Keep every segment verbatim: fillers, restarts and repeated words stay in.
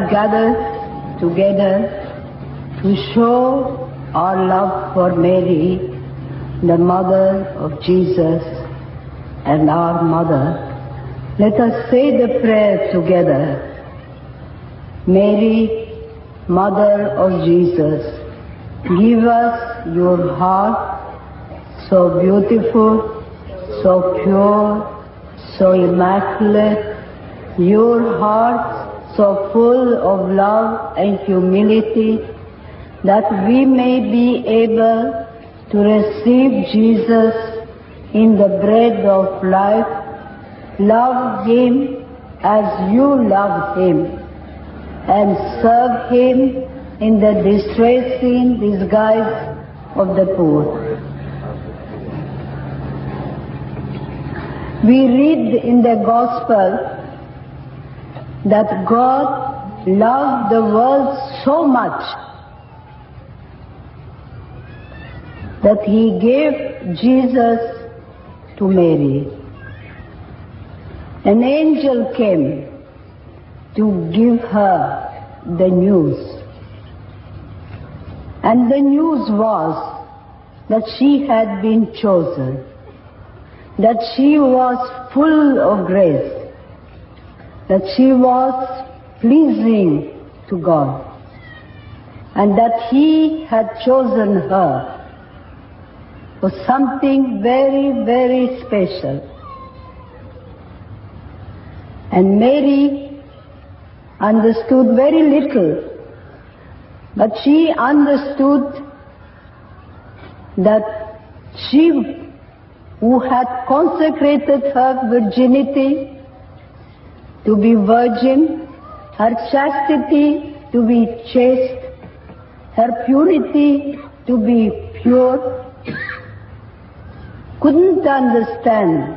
have gathered together to show our love for Mary, the mother of Jesus and our mother. Let us say the prayer together. Mary, Mother of Jesus, give us your heart so beautiful, so pure, so immaculate, your heart so full of love and humility, that we may be able to receive Jesus in the bread of life, love Him as you love Him, and serve Him in the distressing disguise of the poor. We read in the Gospel that God loved the world so much that He gave Jesus to Mary. An angel came to give her the news. And the news was that she had been chosen, that she was full of grace, that she was pleasing to God, and that He had chosen her for something very, very special. And Mary understood very little, but she understood that she who had consecrated her virginity to be virgin, her chastity to be chaste, her purity to be pure, couldn't understand.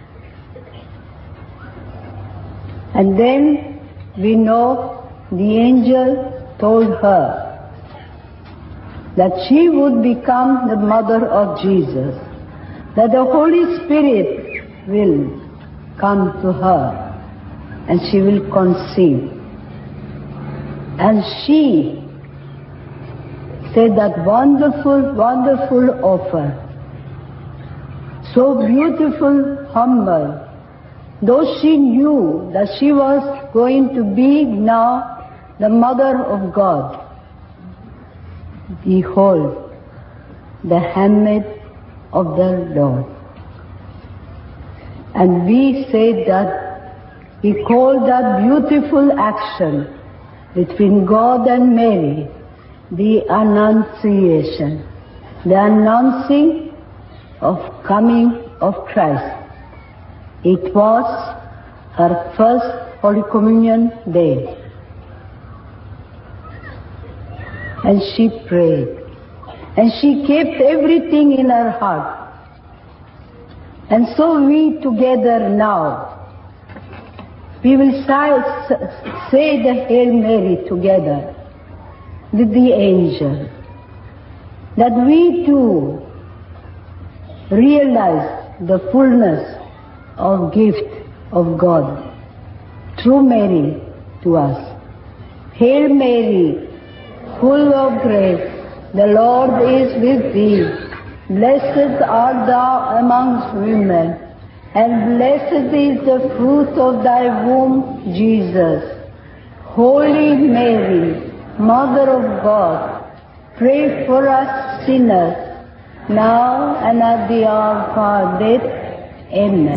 And then we know the angel told her that she would become the mother of Jesus, that the Holy Spirit will come to her and she will conceive. And she said that wonderful, wonderful offer, so beautiful, humble, though she knew that she was going to be now the mother of God. Behold, the handmaid of the Lord. And we say that, we call that beautiful action between God and Mary the Annunciation, the announcing of coming of Christ. It was her first Holy Communion day. And she prayed. And she kept everything in her heart. And so we together now, we will say the Hail Mary together with the angel, that we too realize the fullness of gift of God through Mary to us. Hail Mary, full of grace, the Lord is with thee. Blessed art thou amongst women, and blessed is the fruit of thy womb, Jesus. Holy Mary, Mother of God, pray for us sinners, now and at the hour of our death. Amen.